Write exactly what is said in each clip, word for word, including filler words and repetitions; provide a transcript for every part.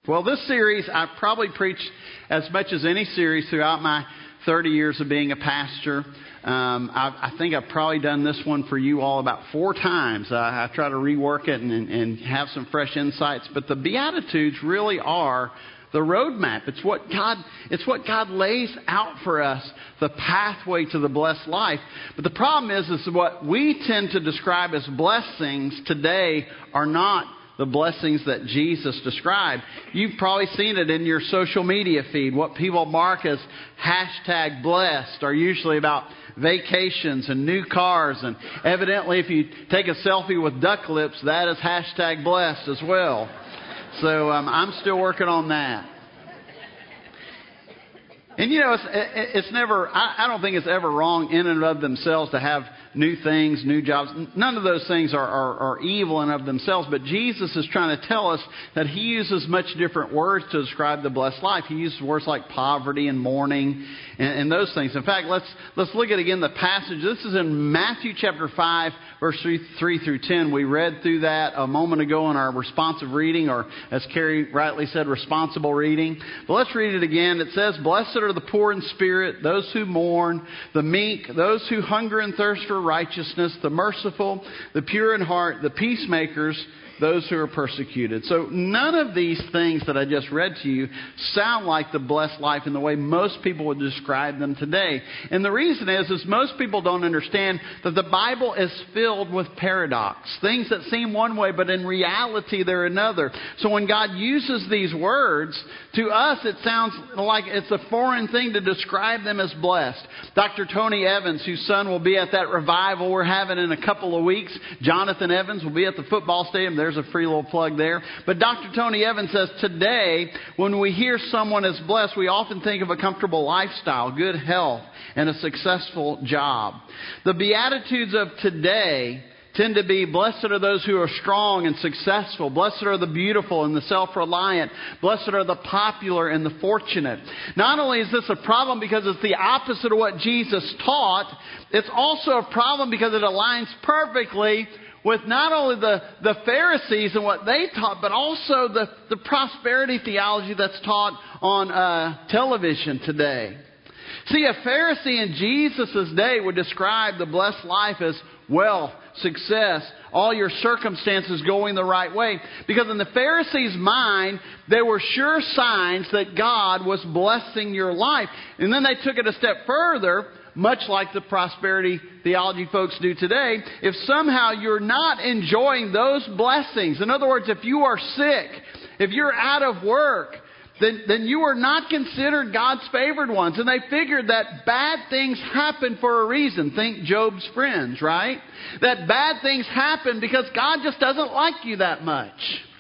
Well, this series, I've probably preached as much as any series throughout my thirty years of being a pastor. Um, I, I think I've probably done this one for you all about four times. I, I try to rework it and, and, and have some fresh insights. But the Beatitudes really are the roadmap. It's what God, it's what God lays out for us, the pathway to the blessed life. But the problem is, is what we tend to describe as blessings today are not the blessings that Jesus described. You've probably seen it in your social media feed. What people mark as hashtag blessed are usually about vacations and new cars. And evidently, if you take a selfie with duck lips, that is hashtag blessed as well. So um, I'm still working on that. And you know, it's, it's never, I, I don't think it's ever wrong in and of themselves to have new things, new jobs. None of those things are, are, are evil in and of themselves. But Jesus is trying to tell us that He uses much different words to describe the blessed life. He uses words like poverty and mourning and, and those things. In fact, let's let's look at again the passage. This is in Matthew chapter five, verse three, three through ten. We read through that a moment ago in our responsive reading, or as Carrie rightly said, responsible reading. But let's read it again. It says, "Blessed are the poor in spirit, those who mourn, the meek, those who hunger and thirst for righteousness, the merciful, the pure in heart, the peacemakers, those who are persecuted." So none of these things that I just read to you sound like the blessed life in the way most people would describe them today. And the reason is, is most people don't understand that the Bible is filled with paradox. Things that seem one way, but in reality they're another. So when God uses these words, to us it sounds like it's a foreign thing to describe them as blessed. Doctor Tony Evans, whose son will be at that revival we're having in a couple of weeks, Jonathan Evans, will be at the football stadium. There's a free little plug there. But Doctor Tony Evans says today, when we hear someone is blessed, we often think of a comfortable lifestyle, good health, and a successful job. The Beatitudes of today tend to be, blessed are those who are strong and successful. Blessed are the beautiful and the self-reliant. Blessed are the popular and the fortunate. Not only is this a problem because it's the opposite of what Jesus taught, it's also a problem because it aligns perfectly with not only the, the Pharisees and what they taught, but also the, the prosperity theology that's taught on uh, television today. See, a Pharisee in Jesus' day would describe the blessed life as wealth, success, all your circumstances going the right way. Because in the Pharisees' mind, there were sure signs that God was blessing your life. And then they took it a step further, much like the prosperity theology folks do today. If somehow you're not enjoying those blessings, in other words, if you are sick, if you're out of work, then, then you are not considered God's favored ones. And they figured that bad things happen for a reason. Think Job's friends, right? That bad things happen because God just doesn't like you that much.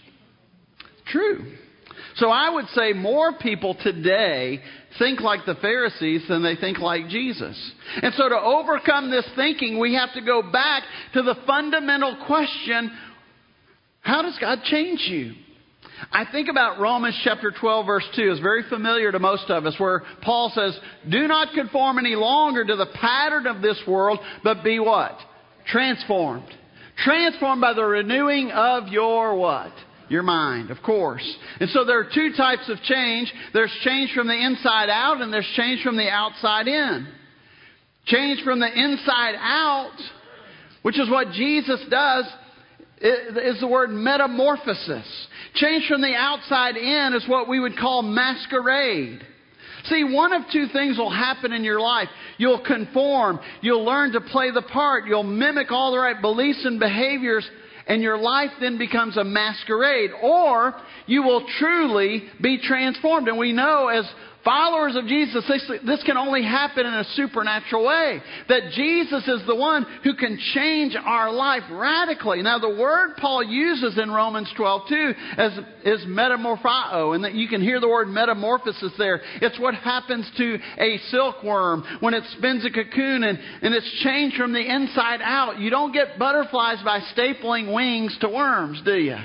True. So I would say more people today think like the Pharisees than they think like Jesus. And so to overcome this thinking, we have to go back to the fundamental question, how does God change you? I think about Romans chapter twelve, verse two. It's very familiar to most of us, where Paul says, "Do not conform any longer to the pattern of this world, but be" what? Transformed. Transformed by the renewing of your what? Your mind, of course. And so there are two types of change. There's change from the inside out, and there's change from the outside in. Change from the inside out, which is what Jesus does, is the word metamorphosis. Change from the outside in is what we would call masquerade. See, one of two things will happen in your life. You'll conform. You'll learn to play the part. You'll mimic all the right beliefs and behaviors, and your life then becomes a masquerade. Or you will truly be transformed. And we know as followers of Jesus, this, this can only happen in a supernatural way. That Jesus is the one who can change our life radically. Now, the word Paul uses in Romans twelve two as, is metamorpho. And that you can hear the word metamorphosis there. It's what happens to a silkworm when it spins a cocoon and, and it's changed from the inside out. You don't get butterflies by stapling wings to worms, do you?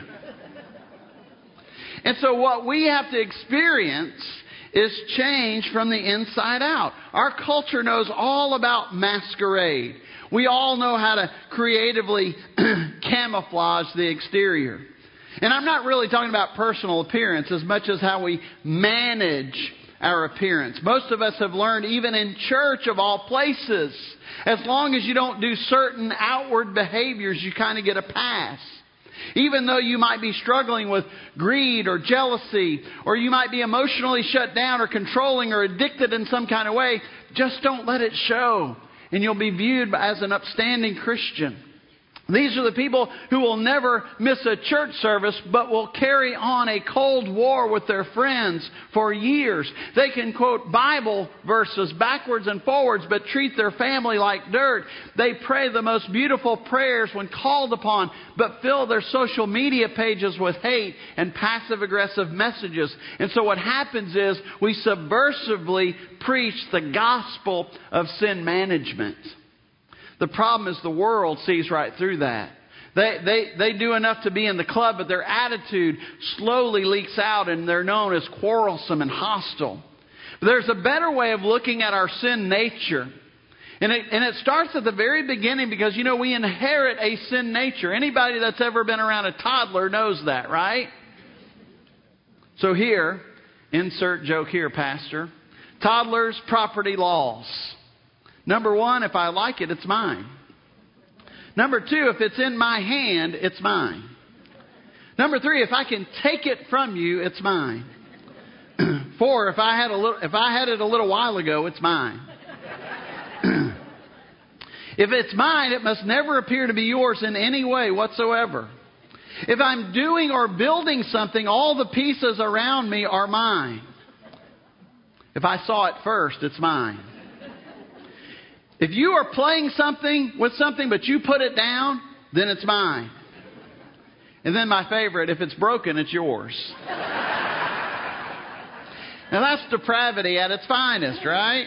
And so what we have to experience is change from the inside out. Our culture knows all about masquerade. We all know how to creatively camouflage the exterior. And I'm not really talking about personal appearance as much as how we manage our appearance. Most of us have learned, even in church of all places, as long as you don't do certain outward behaviors, you kind of get a pass. Even though you might be struggling with greed or jealousy, or you might be emotionally shut down or controlling or addicted in some kind of way, just don't let it show, and you'll be viewed as an upstanding Christian. These are the people who will never miss a church service, but will carry on a cold war with their friends for years. They can quote Bible verses backwards and forwards, but treat their family like dirt. They pray the most beautiful prayers when called upon, but fill their social media pages with hate and passive-aggressive messages. And so what happens is we subversively preach the gospel of sin management. The problem is the world sees right through that. They, they, they do enough to be in the club, but their attitude slowly leaks out and they're known as quarrelsome and hostile. But there's a better way of looking at our sin nature. And it, and it starts at the very beginning because, you know, we inherit a sin nature. Anybody that's ever been around a toddler knows that, right? So here, insert joke here, Pastor. Toddlers' property laws. Number one, if I like it, it's mine. Number two, if it's in my hand, it's mine. Number three, if I can take it from you, it's mine. Four, if I had a little, if I had it a little while ago, it's mine. If it's mine, it must never appear to be yours in any way whatsoever. If I'm doing or building something, all the pieces around me are mine. If I saw it first, it's mine. If you are playing something with something, but you put it down, then it's mine. And then my favorite, if it's broken, it's yours. Now that's depravity at its finest, right?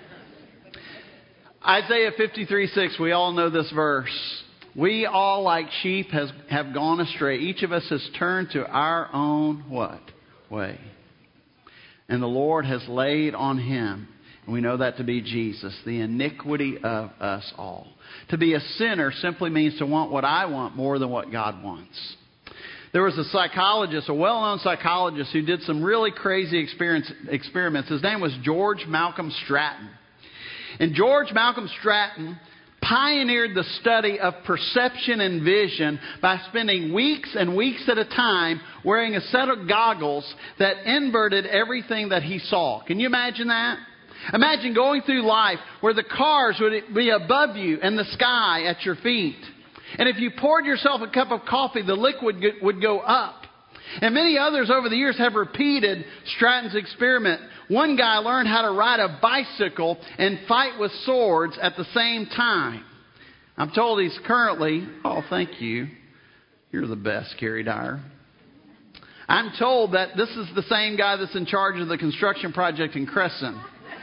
Isaiah fifty-three six, we all know this verse. We all like sheep has, have gone astray. Each of us has turned to our own what? Way. And the Lord has laid on him, and we know that to be Jesus, the iniquity of us all. To be a sinner simply means to want what I want more than what God wants. There was a psychologist, a well-known psychologist, who did some really crazy experience, experiments. His name was George Malcolm Stratton. And George Malcolm Stratton pioneered the study of perception and vision by spending weeks and weeks at a time wearing a set of goggles that inverted everything that he saw. Can you imagine that? Imagine going through life where the cars would be above you and the sky at your feet. And if you poured yourself a cup of coffee, the liquid would go up. And many others over the years have repeated Stratton's experiment. One guy learned how to ride a bicycle and fight with swords at the same time. I'm told he's currently... Oh, thank you. You're the best, Carrie Dyer. I'm told that this is the same guy that's in charge of the construction project in Crescent.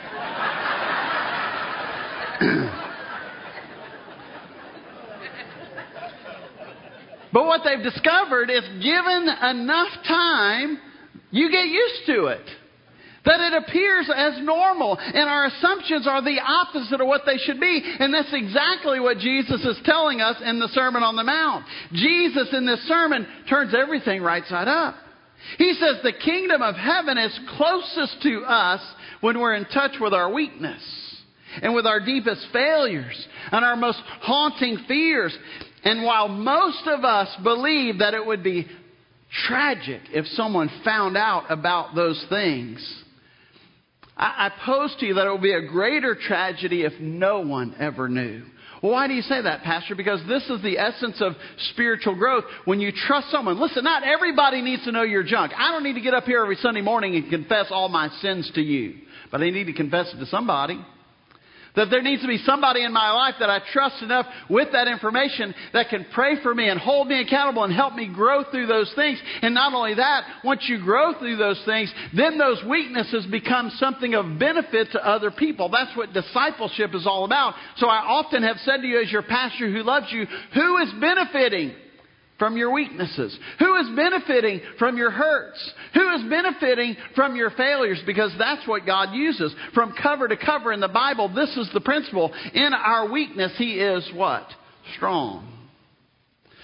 But what they've discovered is given enough time, you get used to it. That it appears as normal. And our assumptions are the opposite of what they should be. And that's exactly what Jesus is telling us in the Sermon on the Mount. Jesus in this sermon turns everything right side up. He says the kingdom of heaven is closest to us when we're in touch with our weakness and with our deepest failures and our most haunting fears. And while most of us believe that it would be tragic if someone found out about those things, I, I pose to you that it would be a greater tragedy if no one ever knew. Well, why do you say that, Pastor? Because this is the essence of spiritual growth. When you trust someone, listen, not everybody needs to know your junk. I don't need to get up here every Sunday morning and confess all my sins to you. But I need to confess it to somebody. That there needs to be somebody in my life that I trust enough with that information that can pray for me and hold me accountable and help me grow through those things. And not only that, once you grow through those things, then those weaknesses become something of benefit to other people. That's what discipleship is all about. So I often have said to you as your pastor who loves you, who is benefiting from your weaknesses? Who is benefiting from your hurts? Who is benefiting from your failures? Because that's what God uses. From cover to cover in the Bible, this is the principle. In our weakness, He is what? Strong.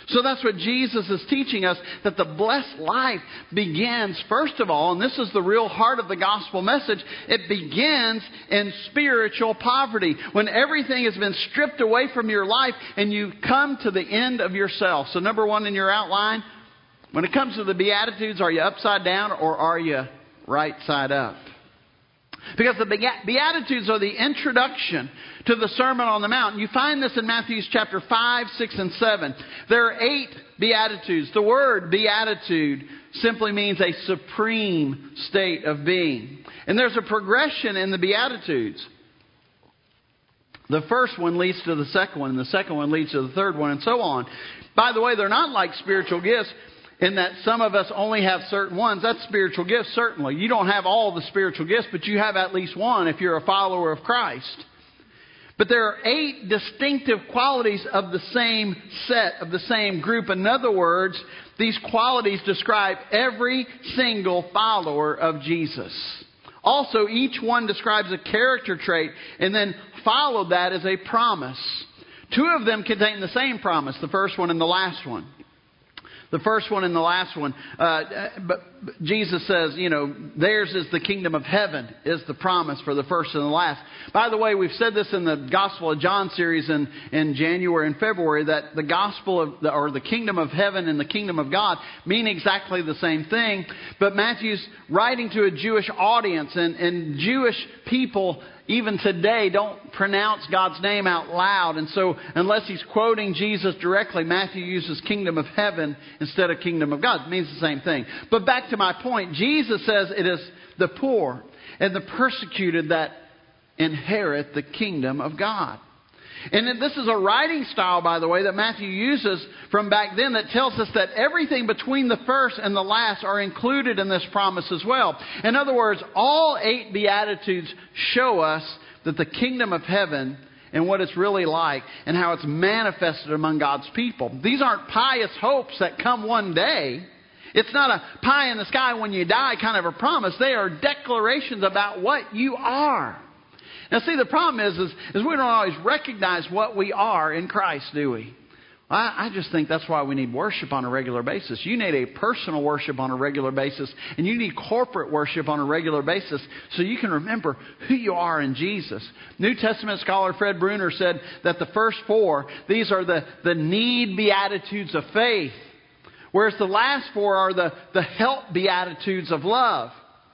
So that's what Jesus is teaching us, that the blessed life begins, first of all, and this is the real heart of the gospel message, it begins in spiritual poverty. When everything has been stripped away from your life and you come to the end of yourself. So number one in your outline, when it comes to the Beatitudes, are you upside down or are you right side up? Because the Beatitudes are the introduction to the Sermon on the Mount. You find this in Matthew chapter five, six, and seven. There are eight Beatitudes. The word beatitude simply means a supreme state of being. And there's a progression in the Beatitudes. The first one leads to the second one, and the second one leads to the third one, and so on. By the way, they're not like spiritual gifts, in that some of us only have certain ones. That's spiritual gifts, certainly. You don't have all the spiritual gifts, but you have at least one if you're a follower of Christ. But there are eight distinctive qualities of the same set, of the same group. In other words, these qualities describe every single follower of Jesus. Also, each one describes a character trait, and then followed that as a promise. Two of them contain the same promise, the first one and the last one. The first one and the last one. Uh, but Jesus says, you know, theirs is the kingdom of heaven, is the promise for the first and the last. By the way, we've said this in the Gospel of John series in, in January and February, that the gospel of the, or the kingdom of heaven and the kingdom of God mean exactly the same thing. But Matthew's writing to a Jewish audience, and, and Jewish people even today don't pronounce God's name out loud. And so unless he's quoting Jesus directly, Matthew uses kingdom of heaven instead of kingdom of God. It means the same thing. But back to my point, Jesus says it is the poor and the persecuted that inherit the kingdom of God. And this is a writing style, by the way, that Matthew uses from back then that tells us that everything between the first and the last are included in this promise as well. In other words, all eight Beatitudes show us that the kingdom of heaven and what it's really like and how it's manifested among God's people. These aren't pious hopes that come one day. It's not a pie in the sky when you die kind of a promise. They are declarations about what you are. Now, see, the problem is, is, is we don't always recognize what we are in Christ, do we? I, I just think that's why we need worship on a regular basis. You need a personal worship on a regular basis, and you need corporate worship on a regular basis so you can remember who you are in Jesus. New Testament scholar Fred Bruner said that the first four, these are the, the need beatitudes of faith, whereas the last four are the, the help beatitudes of love.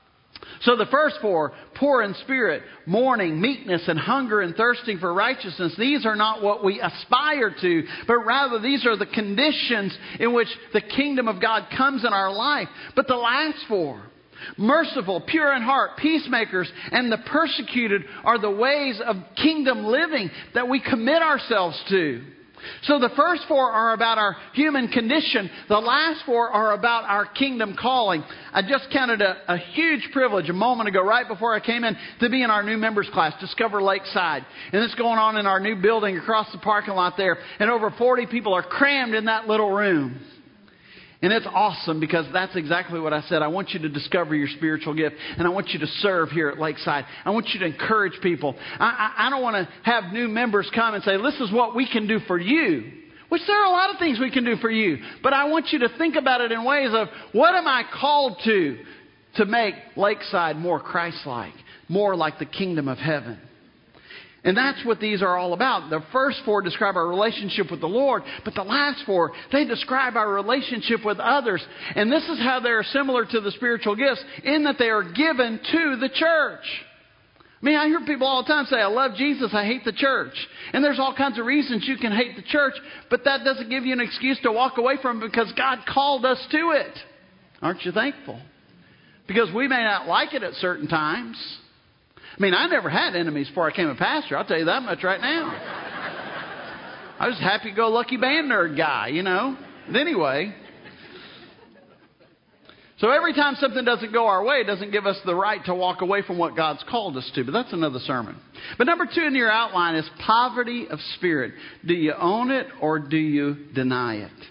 So the first four, poor in spirit, mourning, meekness, and hunger and thirsting for righteousness, these are not what we aspire to, but rather these are the conditions in which the kingdom of God comes in our life. But the last four, merciful, pure in heart, peacemakers, and the persecuted, are the ways of kingdom living that we commit ourselves to. So the first four are about our human condition. The last four are about our kingdom calling. I just counted a, a huge privilege a moment ago, right before I came in, to be in our new members class, Discover Lakeside. And it's going on in our new building across the parking lot there. And over forty people are crammed in that little room. And it's awesome because that's exactly what I said. I want you to discover your spiritual gift. And I want you to serve here at Lakeside. I want you to encourage people. I, I, I don't want to have new members come and say, this is what we can do for you. Which there are a lot of things we can do for you. But I want you to think about it in ways of, what am I called to? To make Lakeside more Christ-like. More like the kingdom of heaven. And that's what these are all about. The first four describe our relationship with the Lord, but the last four, they describe our relationship with others. And this is how they're similar to the spiritual gifts, in that they are given to the church. I mean, I hear people all the time say, I love Jesus, I hate the church. And there's all kinds of reasons you can hate the church, but that doesn't give you an excuse to walk away from it because God called us to it. Aren't you thankful? Because we may not like it at certain times. I mean, I never had enemies before I became a pastor. I'll tell you that much right now. I was a happy-go-lucky band nerd guy, you know. But anyway. So every time something doesn't go our way, it doesn't give us the right to walk away from what God's called us to. But that's another sermon. But number two in your outline is poverty of spirit. Do you own it or do you deny it?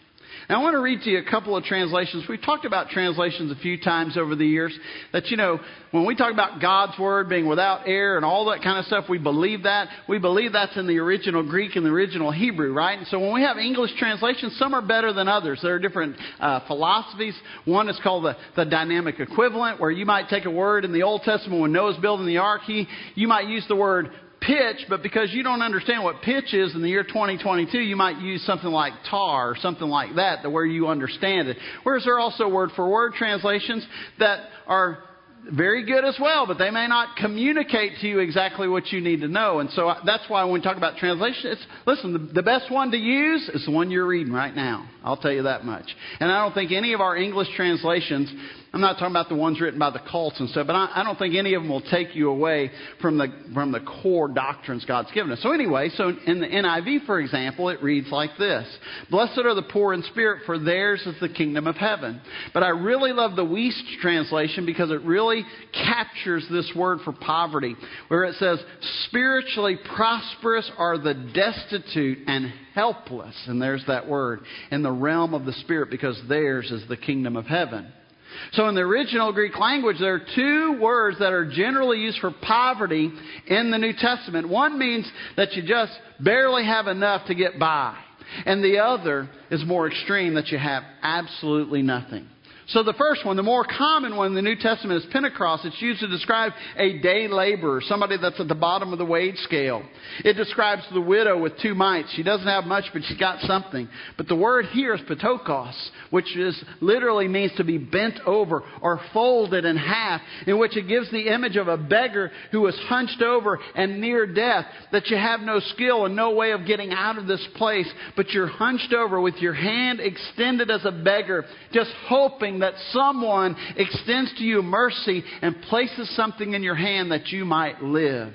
Now, I want to read to you a couple of translations. We've talked about translations a few times over the years. That, you know, when we talk about God's Word being without error and all that kind of stuff, we believe that. We believe that's in the original Greek and the original Hebrew, right? And so when we have English translations, some are better than others. There are different uh, philosophies. One is called the, the dynamic equivalent, where you might take a word in the Old Testament when Noah's building the ark. He, you might use the word pitch, but because you don't understand what pitch is in the year twenty twenty-two, you might use something like tar or something like that, to where you understand it. Whereas there are also word-for-word translations that are very good as well, but they may not communicate to you exactly what you need to know. And so that's why when we talk about translation, it's, listen, the, the best one to use is the one you're reading right now. I'll tell you that much. And I don't think any of our English translations, I'm not talking about the ones written by the cults and stuff, but I, I don't think any of them will take you away from the from the core doctrines God's given us. So anyway, so in the N I V, for example, it reads like this: "Blessed are the poor in spirit, for theirs is the kingdom of heaven." But I really love the Wuest translation because it really captures this word for poverty, where it says, "Spiritually prosperous are the destitute and helpless," and there's that word, "in the realm of the Spirit, because theirs is the kingdom of heaven." So in the original Greek language, there are two words that are generally used for poverty in the New Testament. One means that you just barely have enough to get by. And the other is more extreme, that you have absolutely nothing. So the first one, the more common one in the New Testament, is Pentecost. It's used to describe a day laborer, somebody that's at the bottom of the wage scale. It describes the widow with two mites. She doesn't have much, but she's got something. But the word here is Patokos, which is literally means to be bent over or folded in half, in which it gives the image of a beggar who is hunched over and near death, that you have no skill and no way of getting out of this place, but you're hunched over with your hand extended as a beggar, just hoping that someone extends to you mercy and places something in your hand that you might live.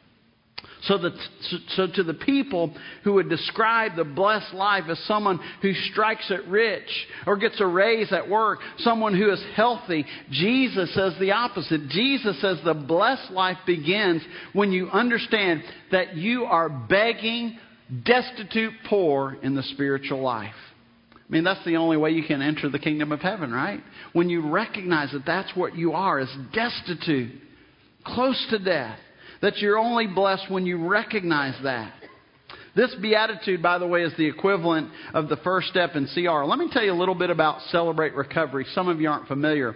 So, that, so to the people who would describe the blessed life as someone who strikes it rich or gets a raise at work, someone who is healthy, Jesus says the opposite. Jesus says the blessed life begins when you understand that you are begging, destitute, poor in the spiritual life. I mean, that's the only way you can enter the kingdom of heaven, right? When you recognize that that's what you are, is destitute, close to death. That you're only blessed when you recognize that. This beatitude, by the way, is the equivalent of the first step in C R. Let me tell you a little bit about Celebrate Recovery. Some of you aren't familiar.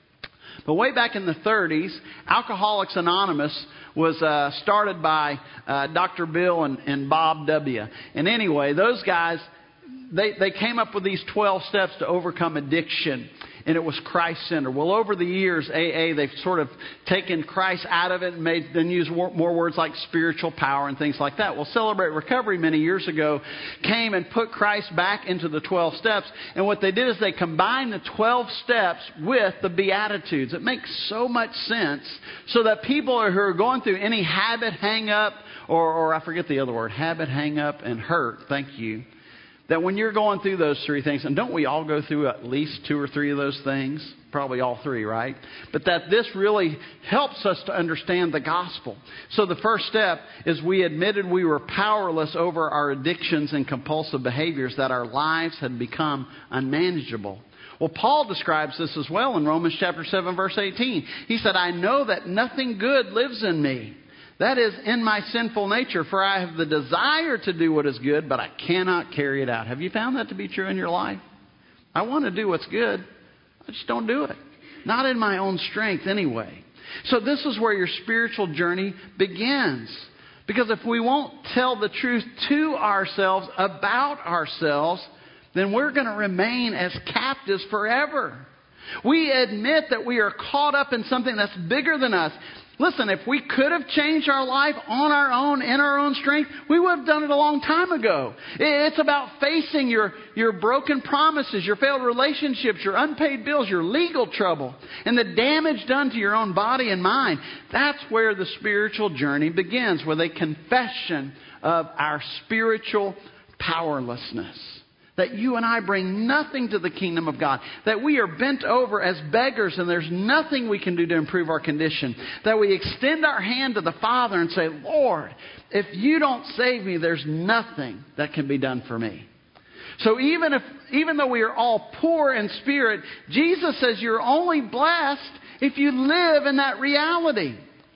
But way back in the thirties, Alcoholics Anonymous was uh, started by uh, Doctor Bill and, and Bob W. And anyway, those guys, They they came up with these twelve steps to overcome addiction, and it was Christ-centered. Well, over the years, A A, they've sort of taken Christ out of it and made then use more, more words like spiritual power and things like that. Well, Celebrate Recovery many years ago came and put Christ back into the twelve steps, and what they did is they combined the twelve steps with the Beatitudes. It makes so much sense, so that people who are going through any habit, hang up, or, or I forget the other word, habit, hang up, and hurt, thank you, that when you're going through those three things, and don't we all go through at least two or three of those things? Probably all three, right? But that this really helps us to understand the gospel. So the first step is we admitted we were powerless over our addictions and compulsive behaviors, that our lives had become unmanageable. Well, Paul describes this as well in Romans chapter seven, verse eighteen. He said, "I know that nothing good lives in me. That is, in my sinful nature, for I have the desire to do what is good, but I cannot carry it out." Have you found that to be true in your life? I want to do what's good. I just don't do it. Not in my own strength anyway. So this is where your spiritual journey begins. Because if we won't tell the truth to ourselves about ourselves, then we're going to remain as captives forever. We admit that we are caught up in something that's bigger than us. Listen, if we could have changed our life on our own, in our own strength, we would have done it a long time ago. It's about facing your, your broken promises, your failed relationships, your unpaid bills, your legal trouble, and the damage done to your own body and mind. That's where the spiritual journey begins, with a confession of our spiritual powerlessness. That you and I bring nothing to the kingdom of God. That we are bent over as beggars and there's nothing we can do to improve our condition. That we extend our hand to the Father and say, "Lord, if you don't save me, there's nothing that can be done for me." So even if, even though we are all poor in spirit, Jesus says you're only blessed if you live in that reality.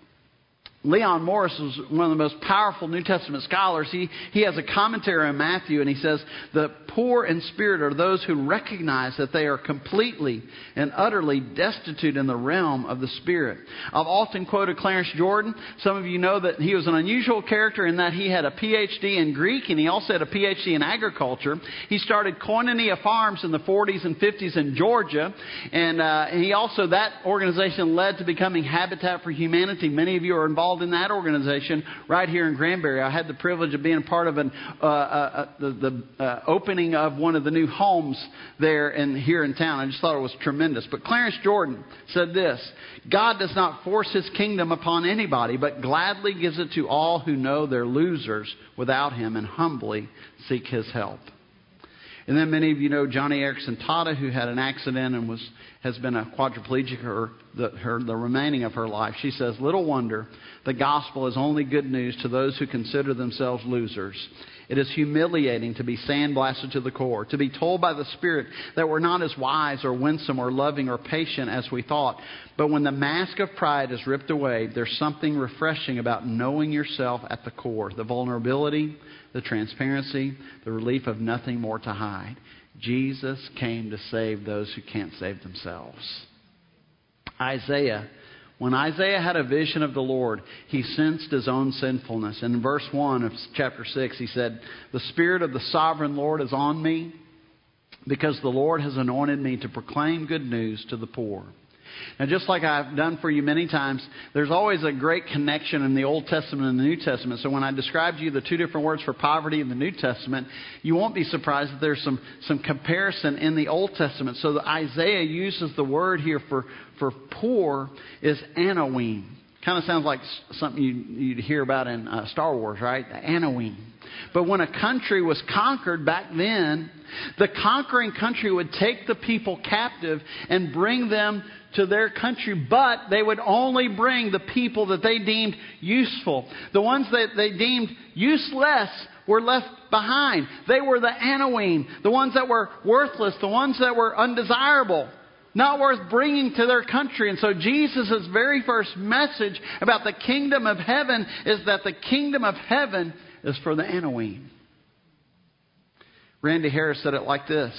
Leon Morris was one of the most powerful New Testament scholars. He, he has a commentary on Matthew, and he says, the poor in spirit are those who recognize that they are completely and utterly destitute in the realm of the Spirit. I've often quoted Clarence Jordan. Some of you know that he was an unusual character in that he had a P H D in Greek, and he also had a P H D in agriculture. He started Koinonia Farms in the forties and fifties in Georgia, and uh, he also, that organization led to becoming Habitat for Humanity. Many of you are involved in that organization right here in Granbury. I had the privilege of being a part of an, uh, uh, the, the uh, opening of one of the new homes there in, here in town. I just thought it was tremendous. But Clarence Jordan said this: God does not force His kingdom upon anybody, but gladly gives it to all who know they're losers without Him and humbly seek His help. And then many of you know Johnny Erickson Tata, who had an accident and was has been a quadriplegic her the, her the remaining of her life. She says, little wonder the gospel is only good news to those who consider themselves losers. It is humiliating to be sandblasted to the core, to be told by the Spirit that we're not as wise or winsome or loving or patient as we thought. But when the mask of pride is ripped away, there's something refreshing about knowing yourself at the core. The vulnerability, the transparency, the relief of nothing more to hide. Jesus came to save those who can't save themselves. Isaiah, when Isaiah had a vision of the Lord, he sensed his own sinfulness. In verse one of chapter six, he said, the Spirit of the sovereign Lord is on me, because the Lord has anointed me to proclaim good news to the poor. Now, just like I've done for you many times, there's always a great connection in the Old Testament and the New Testament. So when I described to you the two different words for poverty in the New Testament, you won't be surprised that there's some, some comparison in the Old Testament. So the Isaiah uses the word here for, for poor is Anawim. Kind of sounds like something you'd, you'd hear about in uh, Star Wars, right? Anawim. But when a country was conquered back then, the conquering country would take the people captive and bring them to their country, but they would only bring the people that they deemed useful. The ones that they deemed useless were left behind. They were the Anawim, the ones that were worthless, the ones that were undesirable, not worth bringing to their country. And so Jesus' very first message about the kingdom of heaven is that the kingdom of heaven is for the Anawim. Randy Harris said it like this: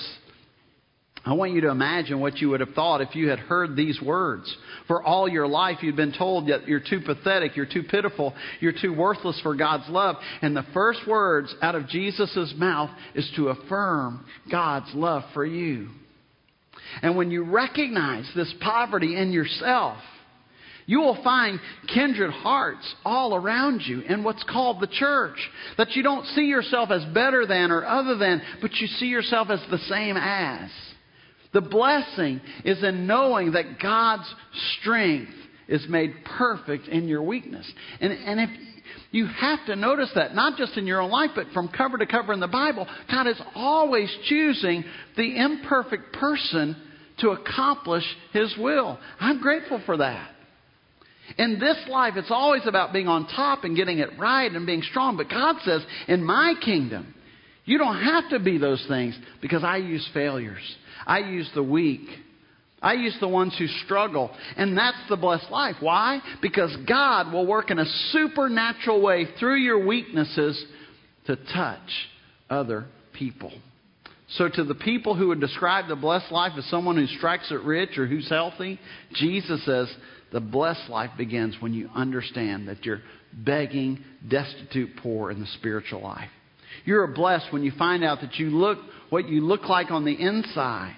I want you to imagine what you would have thought if you had heard these words. For all your life you've been told that you're too pathetic, you're too pitiful, you're too worthless for God's love. And the first words out of Jesus' mouth is to affirm God's love for you. And when you recognize this poverty in yourself, you will find kindred hearts all around you in what's called the church. That you don't see yourself as better than or other than, but you see yourself as the same as. The blessing is in knowing that God's strength is made perfect in your weakness. And, and if you have to notice that, not just in your own life, but from cover to cover in the Bible, God is always choosing the imperfect person to accomplish His will. I'm grateful for that. In this life, it's always about being on top and getting it right and being strong. But God says, in my kingdom, you don't have to be those things, because I use failures. I use the weak. I use the ones who struggle. And that's the blessed life. Why? Because God will work in a supernatural way through your weaknesses to touch other people. So to the people who would describe the blessed life as someone who strikes it rich or who's healthy, Jesus says the blessed life begins when you understand that you're begging, destitute, poor in the spiritual life. You're blessed when you find out that you look what you look like on the inside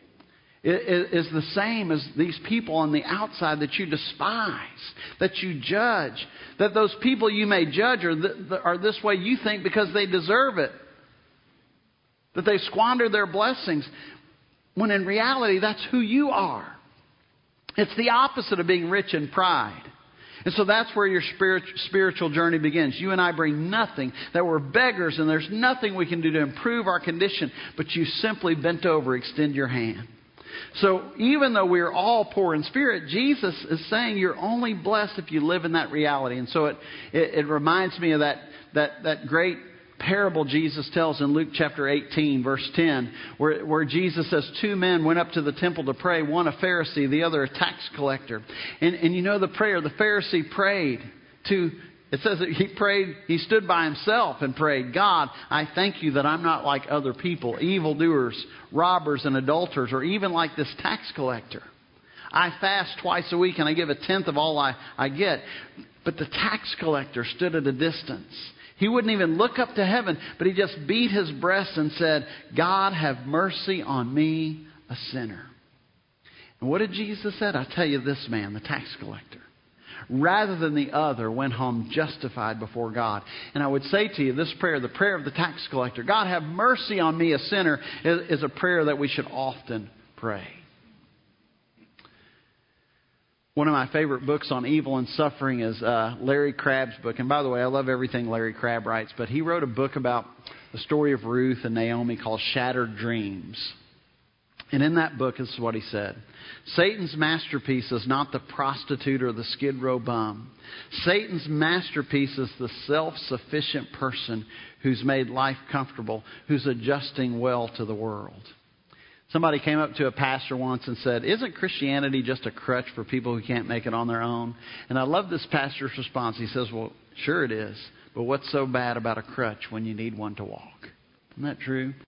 is the same as these people on the outside that you despise, that you judge, that those people you may judge are, th- are this way you think because they deserve it, that they squander their blessings, when in reality that's who you are. It's the opposite of being rich in pride. And so that's where your spirit, spiritual journey begins. You and I bring nothing, that we're beggars and there's nothing we can do to improve our condition, but you simply bent over, extend your hand. So even though we're all poor in spirit, Jesus is saying you're only blessed if you live in that reality. And so it, it, it reminds me of that, that, that great parable Jesus tells in Luke chapter eighteen, verse ten, where, where Jesus says two men went up to the temple to pray, one a Pharisee, the other a tax collector. And, and you know the prayer, the Pharisee prayed to, it says that he prayed, he stood by himself and prayed, God, I thank you that I'm not like other people, evildoers, robbers, and adulterers, or even like this tax collector. I fast twice a week and I give a tenth of all I, I get. But the tax collector stood at a distance. He wouldn't even look up to heaven, but he just beat his breast and said, God, have mercy on me, a sinner. And what did Jesus say? I tell you, this man, the tax collector, rather than the other, went home justified before God. And I would say to you, this prayer, the prayer of the tax collector, God, have mercy on me, a sinner, is, is a prayer that we should often pray. One of my favorite books on evil and suffering is uh, Larry Crabb's book. And by the way, I love everything Larry Crabb writes. But he wrote a book about the story of Ruth and Naomi called Shattered Dreams. And in that book, this is what he said. Satan's masterpiece is not the prostitute or the Skid Row bum. Satan's masterpiece is the self-sufficient person who's made life comfortable, who's adjusting well to the world. Somebody came up to a pastor once and said, isn't Christianity just a crutch for people who can't make it on their own? And I love this pastor's response. He says, well, sure it is. But what's so bad about a crutch when you need one to walk? Isn't that true?